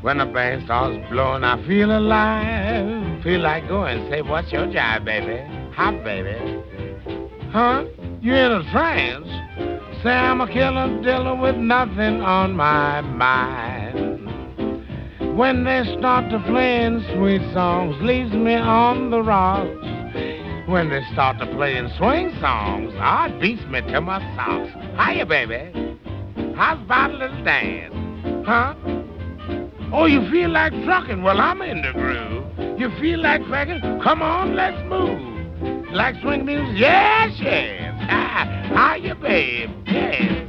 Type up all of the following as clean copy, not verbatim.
When the band starts blowing, I feel alive. Feel like going. Say, what's your job, baby? Hop, baby. Huh? You in a trance? Say I'm a killer dealer with nothing on my mind. When they start to playing sweet songs, leaves me on the rocks. When they start to playing swing songs, it beats me to my socks. Hiya, baby. How's about a little dance? Huh? Oh, you feel like trucking? Well, I'm in the groove. You feel like cracking? Come on, let's move. Like swing music? Yes, yes. Hiya, babe. Yes.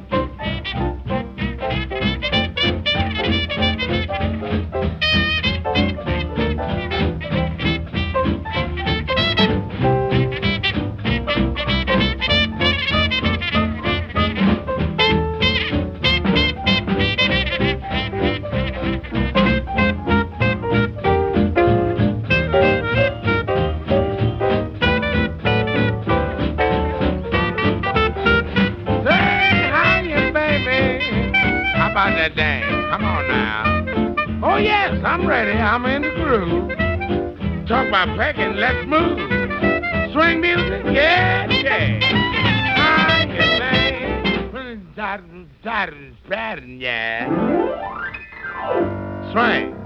That dance. Come on now. Oh, yes, I'm ready. I'm in the groove. Talk about pecking. Let's move. Swing music? Yeah, yeah. Yeah. Swing.